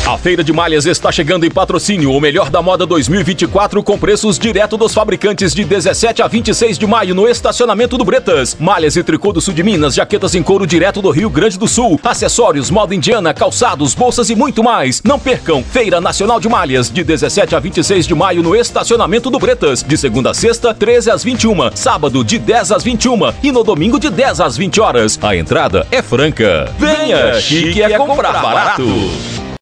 A Feira de Malhas está chegando em patrocínio, o melhor da moda 2024 com preços direto dos fabricantes de 17 a 26 de maio no estacionamento do Bretas. Malhas e tricô do sul de Minas, jaquetas em couro direto do Rio Grande do Sul, acessórios, moda indiana, calçados, bolsas e muito mais. Não percam, Feira Nacional de Malhas, de 17 a 26 de maio no estacionamento do Bretas, de segunda a sexta, 13 às 21, sábado de 10 às 21 e no domingo de 10 às 20 horas. A entrada é franca. Venha, chique é comprar barato.